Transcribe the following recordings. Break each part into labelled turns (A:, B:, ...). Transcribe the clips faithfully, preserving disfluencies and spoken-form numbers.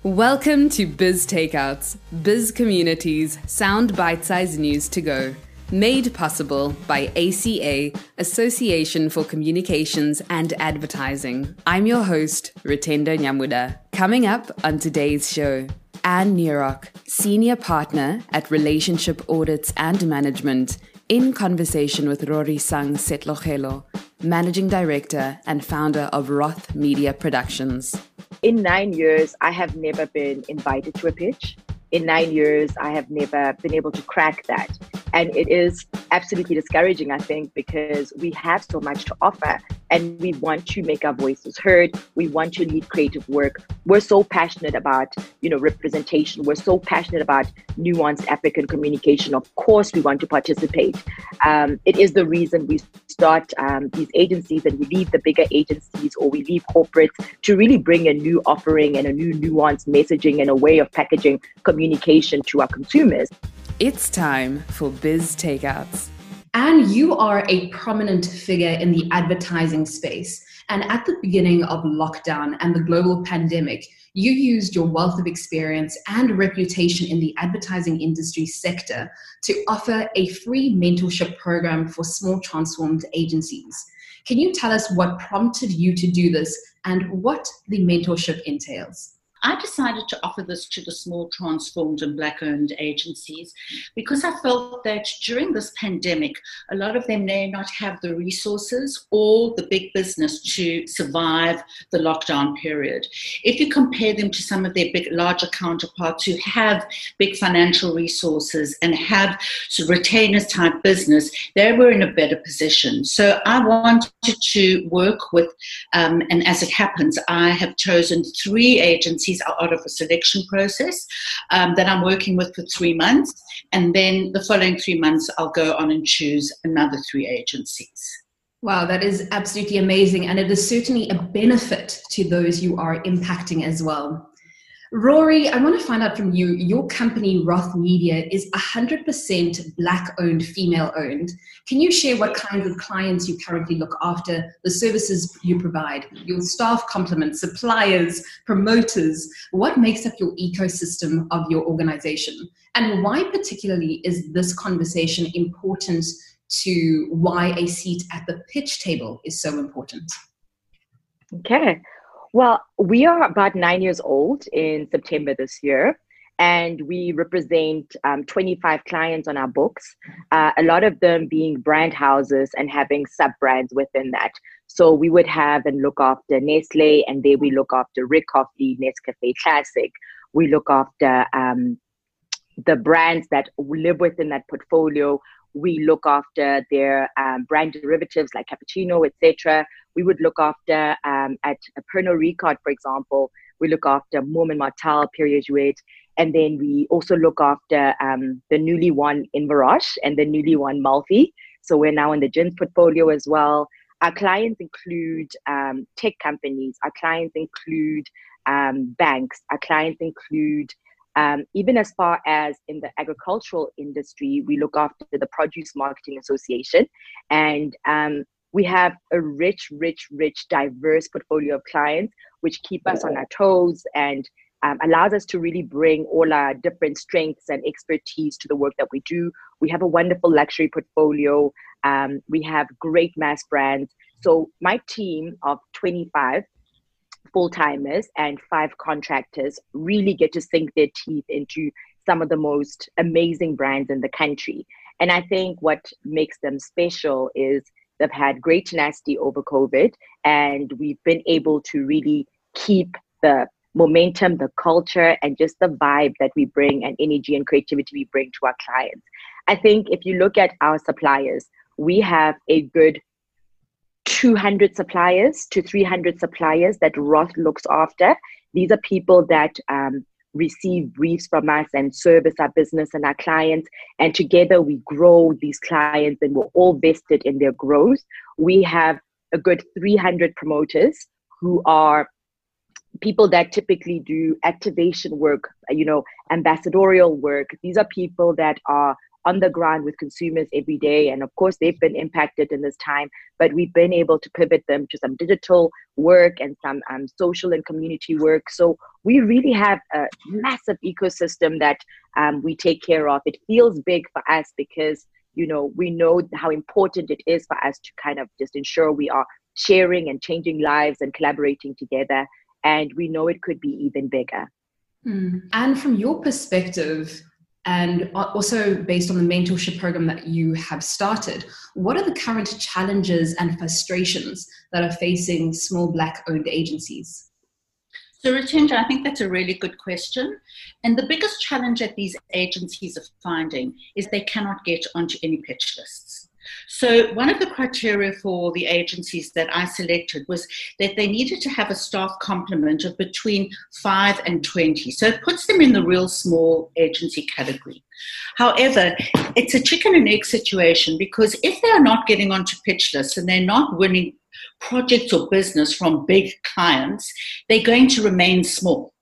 A: Welcome to Biz Takeouts, Biz Community's sound bite-sized news to go. Made possible by A C A, Association for Communications and Advertising. I'm your host, Ritendo Nyamuda. Coming up on today's show, Anne Nierok, Senior Partner at Relationship Audits and Management, in conversation with Rorisang Setlogelo, Managing Director and founder of Roth Media Productions.
B: In nine years, I have never been invited to a pitch. In nine years, I have never been able to crack that. And it is absolutely discouraging, I think, because we have so much to offer and we want to make our voices heard. We want to lead creative work. We're so passionate about, you know, representation. We're so passionate about nuanced African communication. Of course, we want to participate. Um, it is the reason we start um, these agencies and we leave the bigger agencies or we leave corporates to really bring a new offering and a new nuanced messaging and a way of packaging communication to our consumers.
A: It's time for Biz Takeouts.
C: Anne, you are a prominent figure in the advertising space. And at the beginning of lockdown and the global pandemic, you used your wealth of experience and reputation in the advertising industry sector to offer a free mentorship program for small transformed agencies. Can you tell us what prompted you to do this and what the mentorship entails?
D: I decided to offer this to the small, transformed and Black-owned agencies because I felt that during this pandemic, a lot of them may not have the resources or the big business to survive the lockdown period. If you compare them to some of their big, larger counterparts who have big financial resources and have sort of retainers type business, they were in a better position. So I wanted to work with, um, and as it happens, I have chosen three agencies out of a selection process um, that I'm working with for three months. And then the following three months, I'll go on and choose another three agencies.
C: Wow, that is absolutely amazing. And it is certainly a benefit to those you are impacting as well. Rory, I want to find out from you, your company, Roth Media, is one hundred percent Black-owned, female-owned. Can you share what kinds of clients you currently look after, the services you provide, your staff complement, suppliers, promoters? What makes up your ecosystem of your organization? And why particularly is this conversation important to why a seat at the pitch table is so important?
B: Okay. Well, we are about nine years old in September this year, and we represent um, twenty-five clients on our books, uh, a lot of them being brand houses and having sub-brands within that. So we would have and look after Nestle, and there we look after Rick Coffee, Nescafe Classic. We look after um, the brands that live within that portfolio. We look after their um, brand derivatives like cappuccino, et cetera. We would look after, um, at Pernod Ricard, for example, we look after Moerman Martell, Perrier-Jouet, and then we also look after um, the newly won Inverroche and the newly won Malfy. So we're now in the gins portfolio as well. Our clients include um, tech companies. Our clients include um, banks. Our clients include Um, even as far as in the agricultural industry, we look after the Produce Marketing Association. And um, we have a rich, rich, rich, diverse portfolio of clients, which keep us on our toes and um, allows us to really bring all our different strengths and expertise to the work that we do. We have a wonderful luxury portfolio. Um, we have great mass brands. So my team of twenty-five full-timers and five contractors really get to sink their teeth into some of the most amazing brands in the country. And I think what makes them special is they've had great tenacity over COVID, and we've been able to really keep the momentum, the culture, and just the vibe that we bring and energy and creativity we bring to our clients. I think if you look at our suppliers, we have a good two hundred suppliers to three hundred suppliers that Roth looks after. These are people that um, receive briefs from us and service our business and our clients. And together we grow these clients and we're all vested in their growth. We have a good three hundred promoters who are people that typically do activation work, you know, ambassadorial work. These are people that are on the ground with consumers every day. And of course, they've been impacted in this time, but we've been able to pivot them to some digital work and some um, social and community work. So we really have a massive ecosystem that um, we take care of. It feels big for us because, you know, we know how important it is for us to kind of just ensure we are sharing and changing lives and collaborating together. And we know it could be even bigger.
C: Mm. And from your perspective, and also based on the mentorship program that you have started, what are the current challenges and frustrations that are facing small Black-owned agencies?
D: So, Ratendra, I think that's a really good question. And the biggest challenge that these agencies are finding is they cannot get onto any pitch lists. So one of the criteria for the agencies that I selected was that they needed to have a staff complement of between five and twenty. So it puts them in the real small agency category. However, it's a chicken and egg situation, because if they are not getting onto pitch lists and they're not winning projects or business from big clients, they're going to remain small.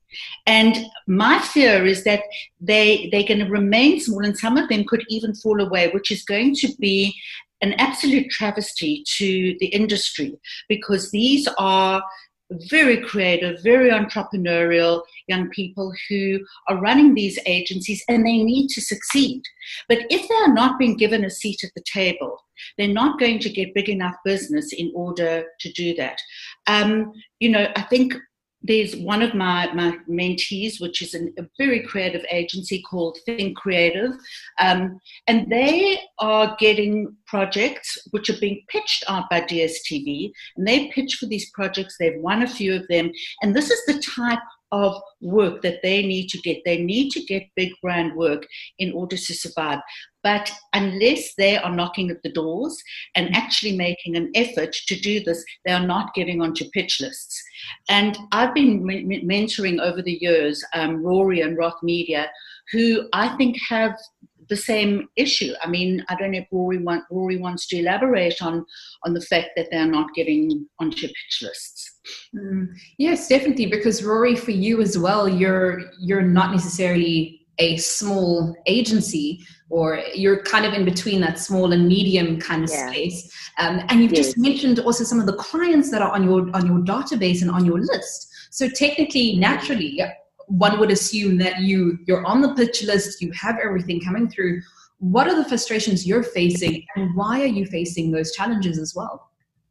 D: And my fear is that they, they're going to remain small, and some of them could even fall away, which is going to be an absolute travesty to the industry, because these are very creative, very entrepreneurial young people who are running these agencies, and they need to succeed. But if they are not being given a seat at the table, they're not going to get big enough business in order to do that. Um, you know, I think there's one of my, my mentees, which is an, a very creative agency called Think Creative, um, and they are getting projects which are being pitched out by D S T V, and they pitch for these projects. They've won a few of them, and this is the type of work that they need to get. They need to get big brand work in order to survive. But unless they are knocking at the doors and actually making an effort to do this, they are not getting onto pitch lists. And I've been m- mentoring over the years um, Rory and Roth Media, who I think have the same issue. I mean, I don't know if Rory, want, Rory wants to elaborate on, on the fact that they're not getting onto pitch lists.
C: Mm, yes, definitely, because Rory, for you as well, you're you're not necessarily a small agency, or you're kind of in between that small and medium kind of yeah. space. Um, and you've yes. just mentioned also some of the clients that are on your on your database and on your list. So technically, naturally, one would assume that you you're on the pitch list, you have everything coming through. What are the frustrations you're facing, and why are you facing those challenges as well?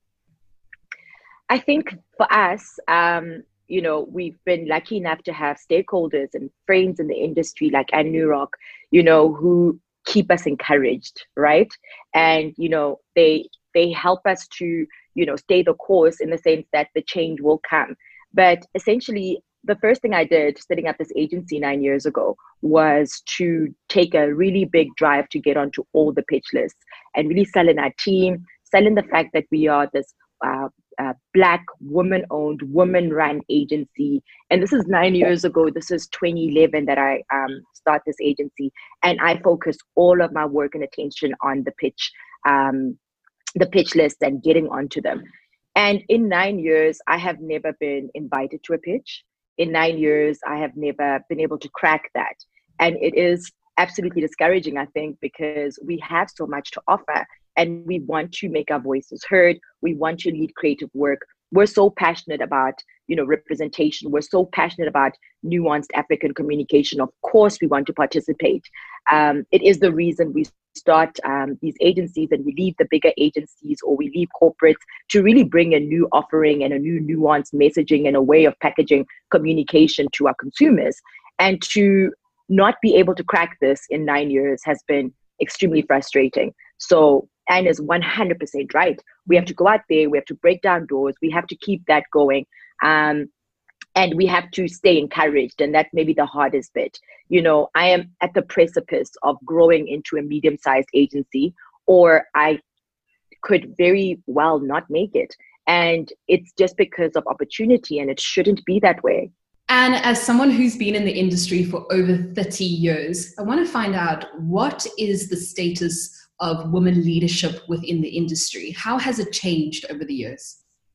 B: I think for us, um, you know, we've been lucky enough to have stakeholders and friends in the industry like Anne Newrock, you know, who keep us encouraged, right? And, you know, they they help us to, you know, stay the course in the sense that the change will come. But essentially, the first thing I did setting up this agency nine years ago was to take a really big drive to get onto all the pitch lists and really sell in our team, sell in the fact that we are this uh, uh, Black, woman-owned, woman-run agency. And this is nine years ago. This is twenty eleven that I um, start this agency. And I focus all of my work and attention on the pitch, um, the pitch list and getting onto them. And in nine years, I have never been invited to a pitch. In nine years, I have never been able to crack that. And it is absolutely discouraging, I think, because we have so much to offer and we want to make our voices heard. We want to lead creative work. We're so passionate about, you know, representation. We're so passionate about nuanced African communication. Of course, we want to participate. Um, it is the reason we start um, these agencies and we leave the bigger agencies or we leave corporates to really bring a new offering and a new nuanced messaging and a way of packaging communication to our consumers. And to not be able to crack this in nine years has been extremely frustrating. So Anne is one hundred percent right. We have to go out there, we have to break down doors, we have to keep that going. Um, and we have to stay encouraged. And that's maybe the hardest bit. You know, I am at the precipice of growing into a medium-sized agency, or I could very well not make it. And it's just because of opportunity, and it shouldn't be that way.
C: And as someone who's been in the industry for over thirty years, I want to find out, what is the status of women leadership within the industry? How has it changed over the years?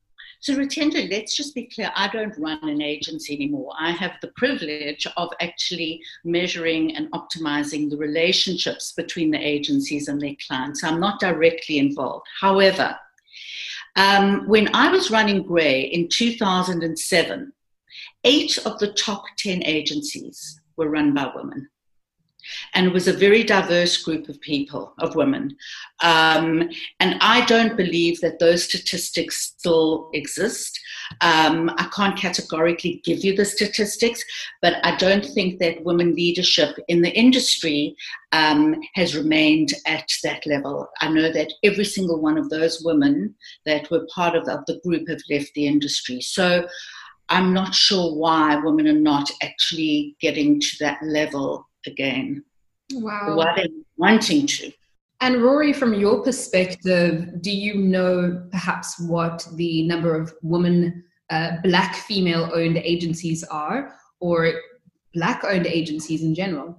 D: So, Rutendo, let's just be clear. I don't run an agency anymore. I have the privilege of actually measuring and optimizing the relationships between the agencies and their clients. I'm not directly involved. However, um, when I was running Grey in two thousand seven, eight of the top ten agencies were run by women. And it was a very diverse group of people, of women. Um, and I don't believe that those statistics still exist. Um, I can't categorically give you the statistics, but I don't think that women leadership in the industry um, has remained at that level. I know that every single one of those women that were part of the, of the group have left the industry. So I'm not sure why women are not actually getting to that level again.
C: Wow.
D: Why they're wanting to.
C: And Rory, from your perspective, do you know perhaps what the number of women, uh, Black female-owned agencies are, or Black-owned agencies in general?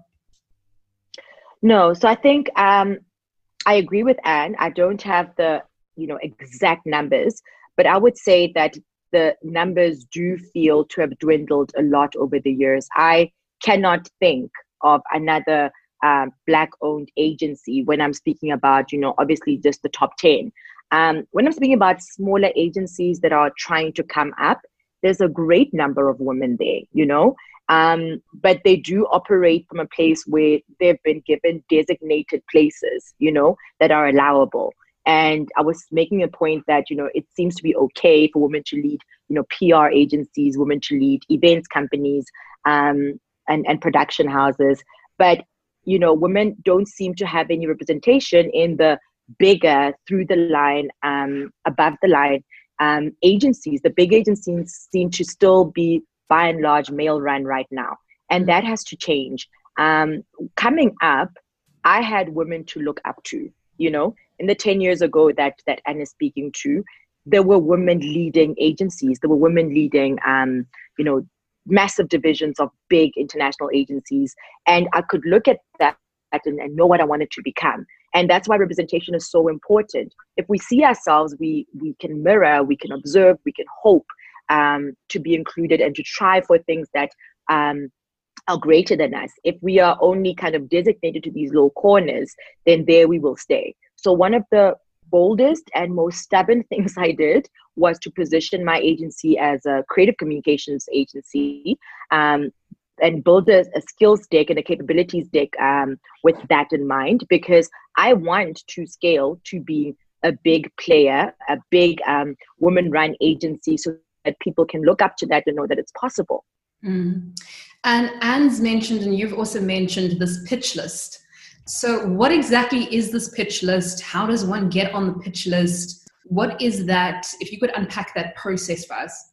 B: No, so I think um, I agree with Anne. I don't have the you know exact numbers, but I would say that the numbers do feel to have dwindled a lot over the years. I cannot think of another um, Black-owned agency when I'm speaking about, you know, obviously just the top ten. Um, when I'm speaking about smaller agencies that are trying to come up, there's a great number of women there, you know, um, but they do operate from a place where they've been given designated places, you know, that are allowable. And I was making a point that, you know, it seems to be okay for women to lead, you know, P R agencies, women to lead events companies, um, and, and production houses. But, you know, women don't seem to have any representation in the bigger, through the line, um, above the line um, agencies. The big agencies seem to still be, by and large, male run right now. And that has to change. Um, coming up, I had women to look up to, you know, in the ten years ago that, that Anne is speaking to, there were women leading agencies. There were women leading, um, you know, massive divisions of big international agencies. And I could look at that and, and know what I wanted to become. And that's why representation is so important. If we see ourselves, we, we can mirror, we can observe, we can hope um, to be included and to try for things that um, are greater than us. If we are only kind of designated to these low corners, then there we will stay. So one of the boldest and most stubborn things I did was to position my agency as a creative communications agency, um, and build a, a skills deck and a capabilities deck um, with that in mind, because I want to scale to be a big player, a big um, woman-run agency, so that people can look up to that and know that it's possible.
C: Mm. And Anne's mentioned, and you've also mentioned, this pitch list. So what exactly is this pitch list? How does one get on the pitch list? What is that? If you could unpack that process for us.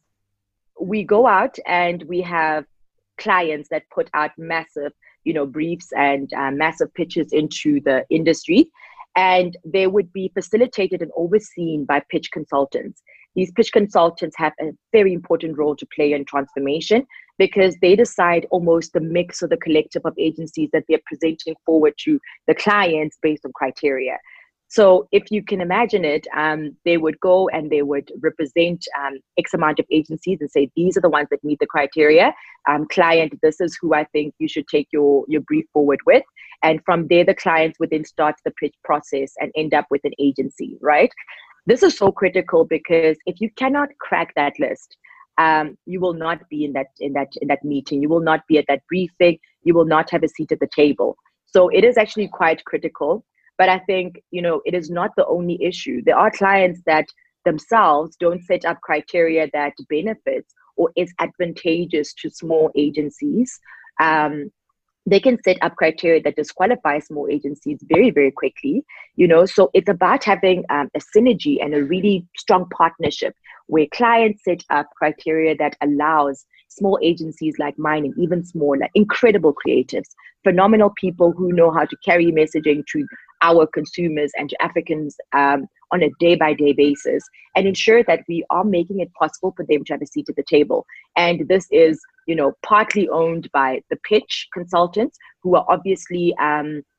B: We go out and we have clients that put out massive, you know, briefs and uh, massive pitches into the industry. And they would be facilitated and overseen by pitch consultants. These pitch consultants have a very important role to play in transformation, because they decide almost the mix or the collective of agencies that they're presenting forward to the clients based on criteria. So if you can imagine it, um, they would go and they would represent um, X amount of agencies and say, these are the ones that meet the criteria. Um, client, this is who I think you should take your, your brief forward with. And from there, the clients would then start the pitch process and end up with an agency, right? This is so critical, because if you cannot crack that list, um, you will not be in that in that in that meeting. You will not be at that briefing. You will not have a seat at the table. So it is actually quite critical. But I think, you know, it is not the only issue. There are clients that themselves don't set up criteria that benefits or is advantageous to small agencies. Um, they can set up criteria that disqualify small agencies very, very quickly, you know. So it's about having um, a synergy and a really strong partnership where clients set up criteria that allows small agencies like mine, and even smaller, incredible creatives, phenomenal people who know how to carry messaging to our consumers and to Africans um, on a day-by-day basis, and ensure that we are making it possible for them to have a seat at the table. And this is, you know, partly owned by the pitch consultants, who are obviously um,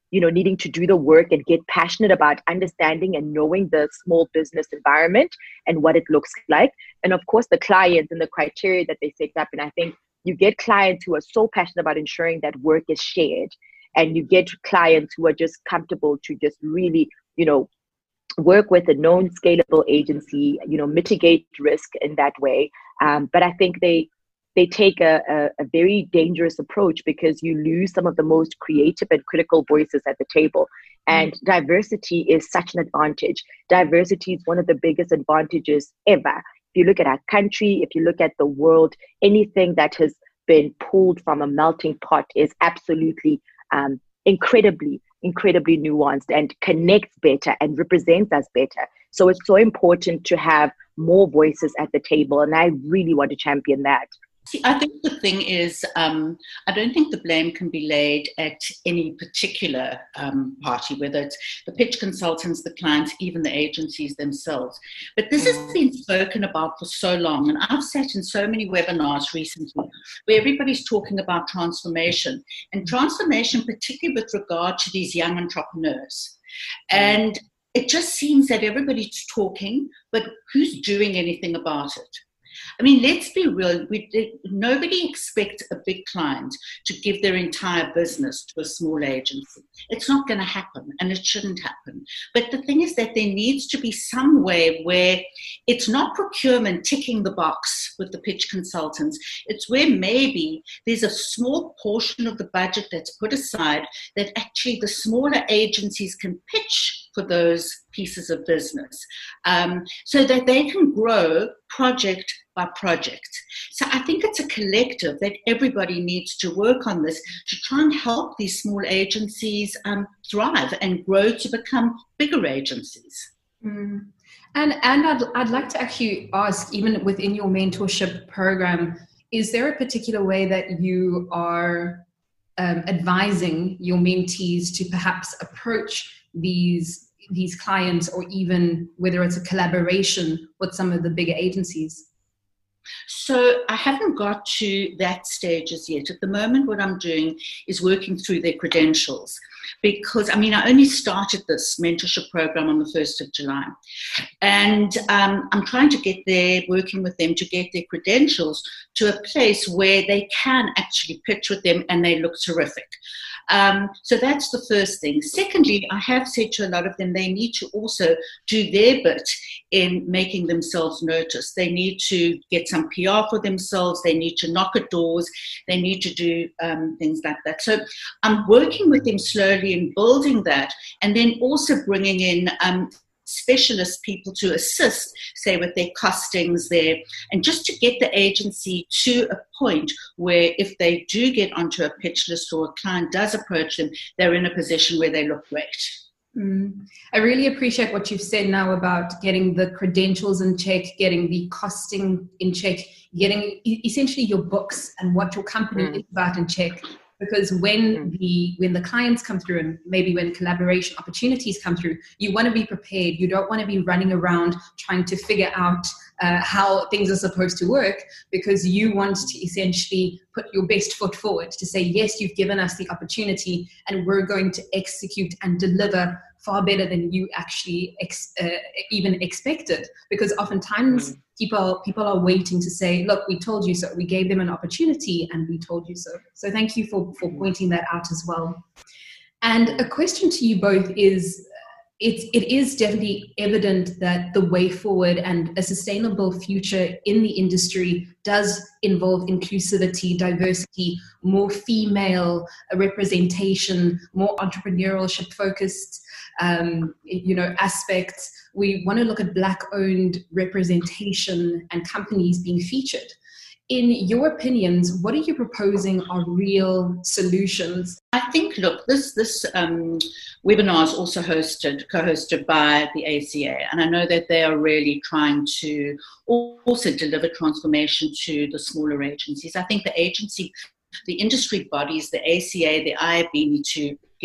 B: you know, needing to do the work and get passionate about understanding and knowing the small business environment and what it looks like. And of course, the clients and the criteria that they set up. And I think you get clients who are so passionate about ensuring that work is shared, and you get clients who are just comfortable to just really, you know, work with a known scalable agency, you know, mitigate risk in that way. Um, but I think they they take a, a, a very dangerous approach, because you lose some of the most creative and critical voices at the table. And mm-hmm. diversity is such an advantage. Diversity is one of the biggest advantages ever. If you look at our country, if you look at the world, anything that has been pulled from a melting pot is absolutely um, incredibly, incredibly nuanced and connects better and represents us better. So it's so important to have more voices at the table. And I really want to champion that.
D: See, I think the thing is, um, I don't think the blame can be laid at any particular um, party, whether it's the pitch consultants, the clients, even the agencies themselves. But this has been spoken about for so long. And I've sat in so many webinars recently where everybody's talking about transformation, and transformation, particularly with regard to these young entrepreneurs. And it just seems that everybody's talking, but who's doing anything about it? I mean, let's be real. We, nobody expects a big client to give their entire business to a small agency. It's not going to happen, and it shouldn't happen. But the thing is that there needs to be some way where it's not procurement ticking the box with the pitch consultants. It's where maybe there's a small portion of the budget that's put aside that actually the smaller agencies can pitch for those pieces of business, um, so that they can grow project by project. So I think it's a collective that everybody needs to work on this to try and help these small agencies um, thrive and grow to become bigger agencies.
C: Mm. And and I'd, I'd like to actually ask, even within your mentorship program, is there a particular way that you are um, advising your mentees to perhaps approach these these clients, or even whether it's a collaboration with some of the bigger agencies?
D: So I haven't got to that stage as yet. At the moment, what I'm doing is working through their credentials, because, I mean, I only started this mentorship program on the first of July. And um, I'm trying to get there, working with them to get their credentials to a place where they can actually pitch with them and they look terrific. Um, so that's the first thing. Secondly, I have said to a lot of them, they need to also do their bit in making themselves noticed. They need to get some P R for themselves. They need to knock at doors. They need to do um, things like that. So I'm working with them slowly and building that, and then also bringing in um, specialist people to assist, say, with their costings there, and just to get the agency to a point where if they do get onto a pitch list or a client does approach them, they're in a position where they look great.
C: Mm. I really appreciate what you've said now about getting the credentials in check, getting the costing in check, getting essentially your books and what your company mm. is about in check. Because when the when the clients come through, and maybe when collaboration opportunities come through, you want to be prepared. You don't want to be running around trying to figure out uh, how things are supposed to work, because you want to essentially put your best foot forward to say, yes, you've given us the opportunity and we're going to execute and deliver far better than you actually ex- uh, even expected. Because oftentimes mm. people people are waiting to say, look, we told you so. We gave them an opportunity and we told you so. So thank you for, for pointing that out as well. And a question to you both is, It's, it is definitely evident that the way forward and a sustainable future in the industry does involve inclusivity, diversity, more female representation, more entrepreneurship focused, um, you know, aspects. We want to look at Black-owned representation and companies being featured. In your opinions, what are you proposing are real solutions?
D: I think, look, this this um, webinar is also hosted, co-hosted by the A C A, and I know that they are really trying to also deliver transformation to the smaller agencies. I think the agency, the industry bodies, the A C A, the I A B need to get,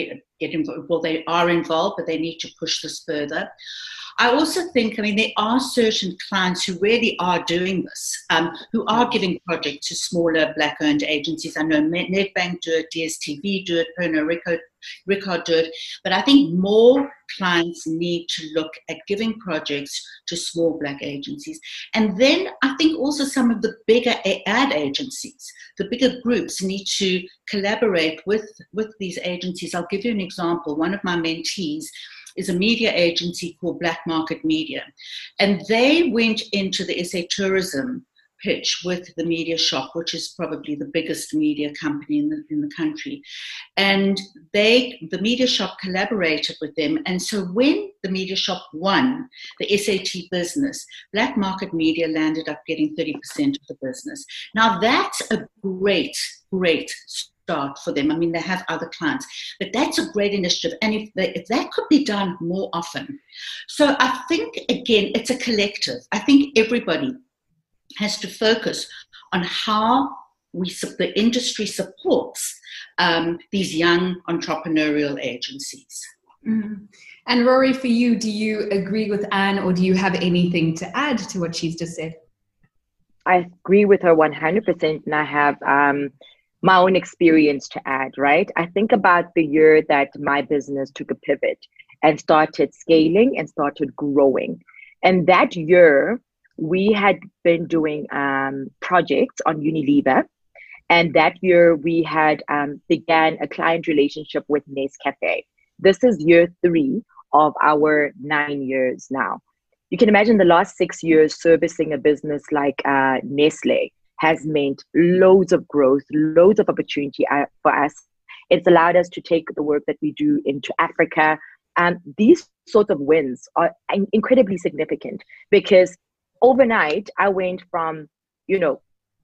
D: get involved. Well, they are involved, but they need to push this further. I also think, I mean, there are certain clients who really are doing this, um, who are giving projects to smaller Black-owned agencies. I know Nedbank do it, D S T V do it, Pernod Ricard, Ricard do it. But I think more clients need to look at giving projects to small Black agencies. And then I think also some of the bigger ad agencies, the bigger groups need to collaborate with, with these agencies. I'll give you an example. One of my mentees is a media agency called Black Market Media. And they went into the S A Tourism pitch with the Media Shop, which is probably the biggest media company in the, in the country. And they, the Media Shop collaborated with them. And so when the Media Shop won the S A T business, Black Market Media landed up getting thirty percent of the business. Now that's a great, great start for them. I mean, they have other clients, but that's a great initiative. And if, they, if that could be done more often. So I think, again, it's a collective. I think everybody has to focus on how we, the industry supports um, these young entrepreneurial agencies.
C: Mm. And Rory, for you, do you agree with Anne, or do you have anything to add to what she's just said?
B: I agree with her one hundred percent, and I have um, my own experience to add, right? I think about the year that my business took a pivot and started scaling and started growing. And that year, we had been doing um, projects on Unilever. And that year, we had um, began a client relationship with Nescafe. This is year three of our nine years now. You can imagine the last six years servicing a business like uh, Nestle has meant loads of growth, loads of opportunity for us. It's allowed us to take the work that we do into Africa. And these sorts of wins are incredibly significant because overnight I went from, you know,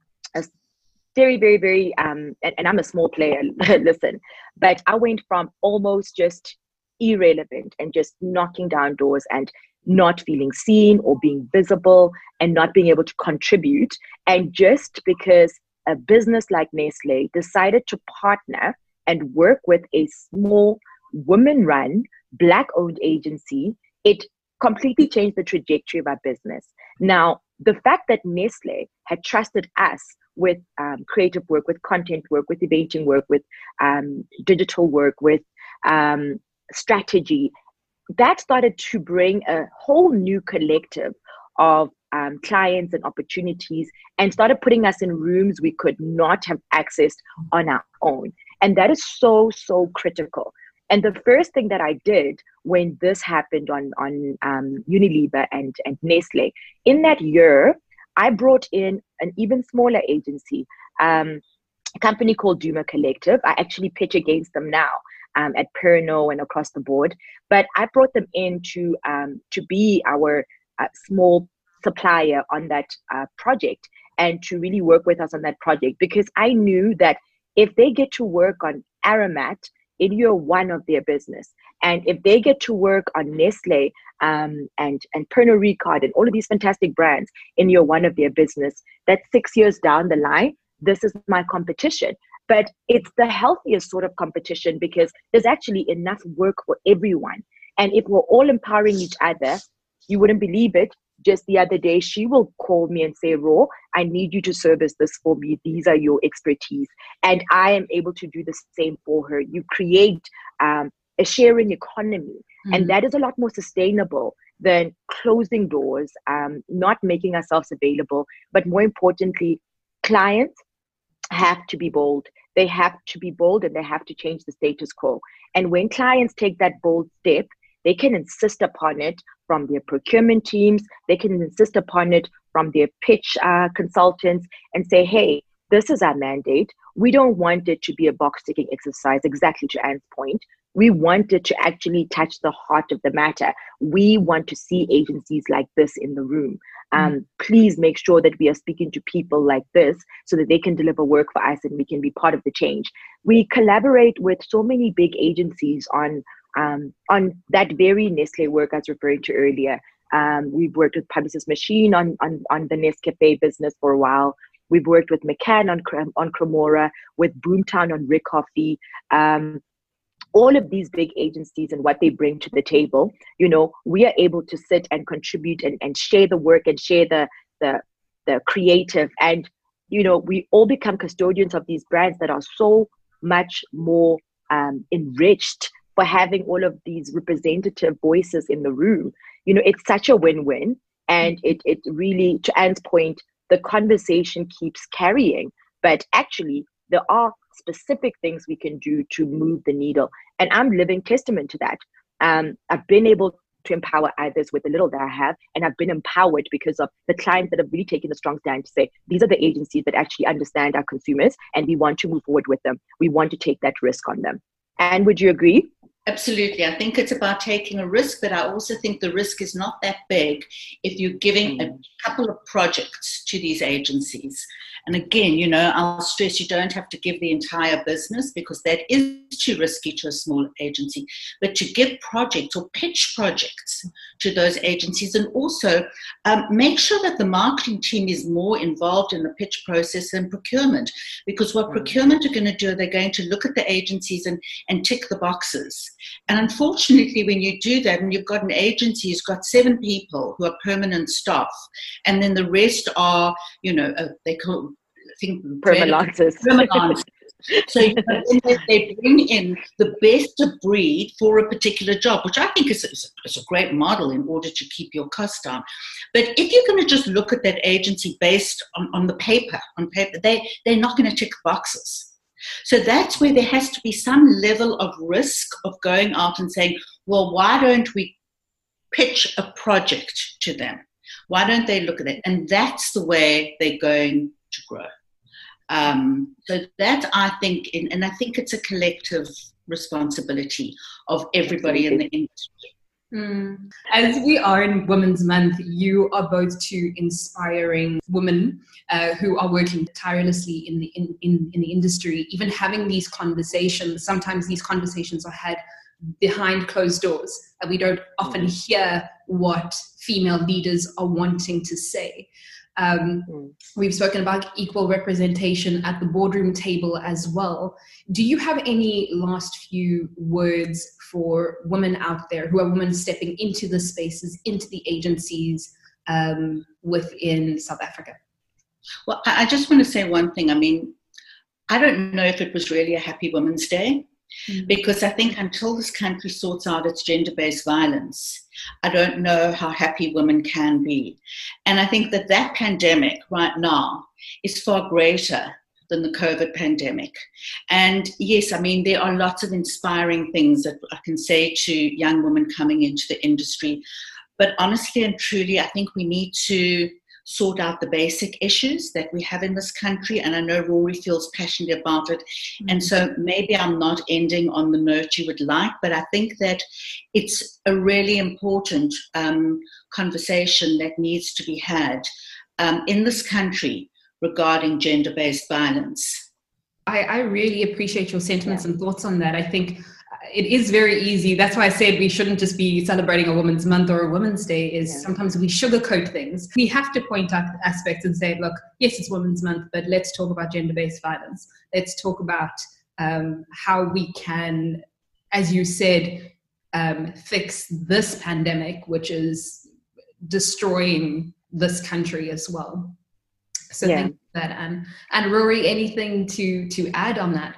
B: a very, very, very, um, and, and I'm a small player, listen, but I went from almost just irrelevant and just knocking down doors and not feeling seen or being visible and not being able to contribute. And just because a business like Nestle decided to partner and work with a small women-run, Black-owned agency, it completely changed the trajectory of our business. Now, the fact that Nestle had trusted us with um, creative work, with content work, with eventing work, with um, digital work, with um, strategy, that started to bring a whole new collective of um, clients and opportunities and started putting us in rooms we could not have accessed on our own. And that is so, so critical. And the first thing that I did when this happened on, on um, Unilever and, and Nestle, in that year, I brought in an even smaller agency, um, a company called Duma Collective. I actually pitch against them now. Um, at Pernod and across the board, but I brought them in to um, to be our uh, small supplier on that uh, project and to really work with us on that project, because I knew that if they get to work on Aromat in year one of their business, and if they get to work on Nestle um, and and Pernod Ricard and all of these fantastic brands in year one of their business, that six years down the line, this is my competition. But it's the healthiest sort of competition because there's actually enough work for everyone. And if we're all empowering each other, you wouldn't believe it. Just the other day, she will call me and say, Ro, I need you to service this for me. These are your expertise. And I am able to do the same for her. You create um, a sharing economy. Mm-hmm. And that is a lot more sustainable than closing doors, um, not making ourselves available. But more importantly, clients have to be bold. They have to be bold and they have to change the status quo. And when clients take that bold step, they can insist upon it from their procurement teams. They can insist upon it from their pitch uh, consultants and say, hey, this is our mandate. We don't want it to be a box ticking exercise, exactly to Anne's point. We want it to actually touch the heart of the matter. We want to see agencies like this in the room. Um, mm. Please make sure that we are speaking to people like this so that they can deliver work for us and we can be part of the change. We collaborate with so many big agencies on um, on that very Nestle work I was referring to earlier. Um, we've worked with Publicis Machine on, on, on the Nescafe business for a while. We've worked with McCann on, on Cremora, with Boomtown on Rick Coffee. Um, all of these big agencies and what they bring to the table, you know, we are able to sit and contribute and, and share the work and share the, the, the creative. And, you know, we all become custodians of these brands that are so much more um, enriched for having all of these representative voices in the room. You know, it's such a win-win. And it, it really, to Anne's point, the conversation keeps carrying. But actually, there are specific things we can do to move the needle. And I'm living testament to that. Um, I've been able to empower others with the little that I have. And I've been empowered because of the clients that have really taken a strong stand to say, these are the agencies that actually understand our consumers and we want to move forward with them. We want to take that risk on them. And would you agree?
D: Absolutely. I think it's about taking a risk, but I also think the risk is not that big if you're giving a couple of projects to these agencies. And again, you know, I'll stress you don't have to give the entire business because that is too risky to a small agency, but to give projects or pitch projects to those agencies, and also um, make sure that the marketing team is more involved in the pitch process than procurement, because what procurement are going to do, they're going to look at the agencies and, and tick the boxes. And unfortunately, when you do that and you've got an agency who's got seven people who are permanent staff, and then the rest are, you know, uh, they call I think
B: permalancers.
D: Permalancers. So you know, they, they bring in the best of breed for a particular job, which I think is, is, a, is a great model in order to keep your costs down. But if you're going to just look at that agency based on, on the paper, on paper, they, they're not going to tick boxes. So that's where there has to be some level of risk of going out and saying, well, why don't we pitch a project to them? Why don't they look at it? And that's the way they're going to grow. Um, so that I think, in, and I think it's a collective responsibility of everybody in the industry.
C: Mm. As we are in Women's Month, you are both two inspiring women uh, who are working tirelessly in the in, in, in the industry, even having these conversations. Sometimes these conversations are had behind closed doors, and we don't often hear what female leaders are wanting to say. Um, mm. We've spoken about equal representation at the boardroom table as well. Do you have any last few words for women out there who are women stepping into the spaces, into the agencies um, within South Africa?
D: Well, I just want to say one thing. I mean, I don't know if it was really a happy Women's Day, mm. because I think until this country sorts out its gender-based violence, I don't know how happy women can be. And I think that that pandemic right now is far greater than the COVID pandemic. And yes, I mean, there are lots of inspiring things that I can say to young women coming into the industry. But honestly and truly, I think we need to sort out the basic issues that we have in this country. And I know Rory feels passionate about it. Mm-hmm. And so maybe I'm not ending on the note you would like, but I think that it's a really important um, conversation that needs to be had um, in this country regarding gender-based violence.
C: I, I really appreciate your sentiments yeah. and thoughts on that. I think it is very easy. That's why I said we shouldn't just be celebrating a Women's Month or a Women's Day, is yeah. sometimes we sugarcoat things. We have to point out aspects and say, look, yes, it's Women's Month, but let's talk about gender-based violence. Let's talk about um, how we can, as you said, um, fix this pandemic, which is destroying this country as well. So yeah. thank you for that, Anne. And Rory, anything to, to add on that?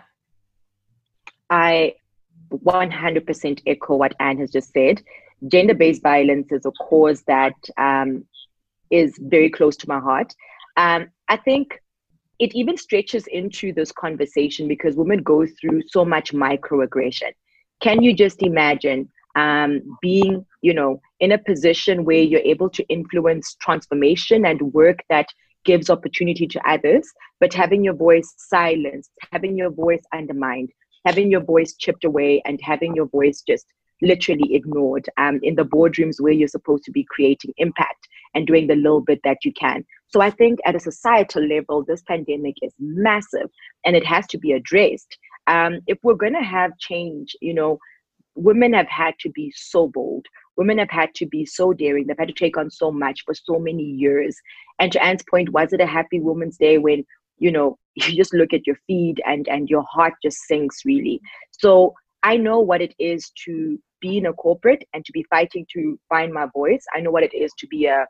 B: I one hundred percent echo what Anne has just said. Gender-based violence is a cause that um, is very close to my heart. Um, I think it even stretches into this conversation because women go through so much microaggression. Can you just imagine um, being, you know, in a position where you're able to influence transformation and work that gives opportunity to others, but having your voice silenced, having your voice undermined, having your voice chipped away, and having your voice just literally ignored um, in the boardrooms where you're supposed to be creating impact and doing the little bit that you can. So I think at a societal level, this pandemic is massive and it has to be addressed. Um, if we're going to have change, you know, women have had to be so bold. Women have had to be so daring. They've had to take on so much for so many years. And to Anne's point, was it a happy Women's Day when, you know, you just look at your feed and, and your heart just sinks really. So I know what it is to be in a corporate and to be fighting to find my voice. I know what it is to be a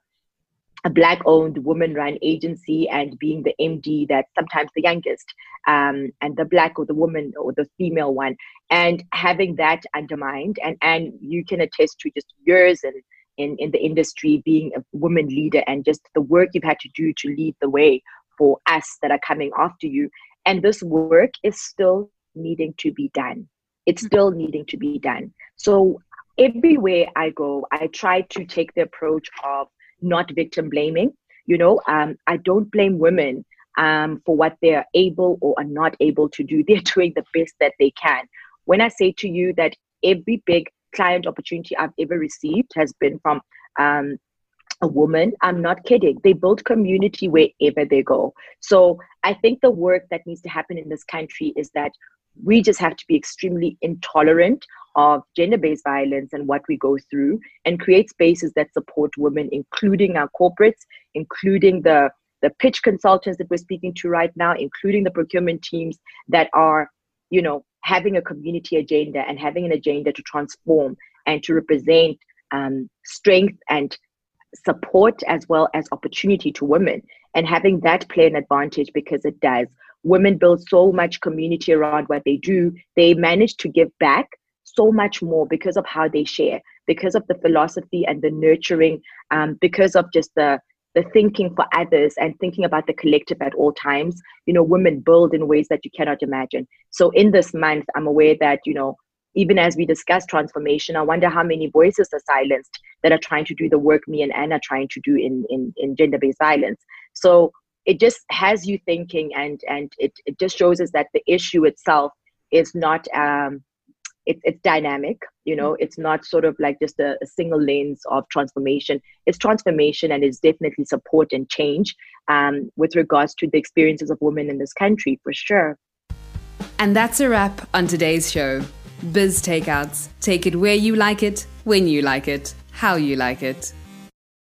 B: a Black-owned, woman-run agency and being the M D that's sometimes the youngest, um, and the Black or the woman or the female one, and having that undermined. And, and you can attest to just years in, in, in the industry being a woman leader and just the work you've had to do to lead the way for us that are coming after you. And this work is still needing to be done. It's still needing to be done. So everywhere I go, I try to take the approach of not victim blaming. You know, um, I don't blame women um, for what they're able or are not able to do. They're doing the best that they can. When I say to you that every big client opportunity I've ever received has been from um, a woman, I'm not kidding. They build community wherever they go. So I think the work that needs to happen in this country is that we just have to be extremely intolerant of gender-based violence and what we go through, and create spaces that support women, including our corporates, including the, the pitch consultants that we're speaking to right now, including the procurement teams that are, you know, having a community agenda and having an agenda to transform and to represent um, strength and support as well as opportunity to women, and having that play an advantage, because it does. Women build so much community around what they do. They manage to give back so much more because of how they share, because of the philosophy and the nurturing, um, because of just the the thinking for others and thinking about the collective at all times. You know, women build in ways that you cannot imagine. So in this month, I'm aware that, you know, even as we discuss transformation, I wonder how many voices are silenced that are trying to do the work me and Anna are trying to do in, in, in gender-based violence. So it just has you thinking, and, and it, it just shows us that the issue itself is not, um, it, it's dynamic, you know, it's not sort of like just a, a single lens of transformation. It's transformation, and it's definitely support and change um, with regards to the experiences of women in this country, for sure.
A: And that's a wrap on today's show. Biz Takeouts. Take it where you like it, when you like it, how you like it.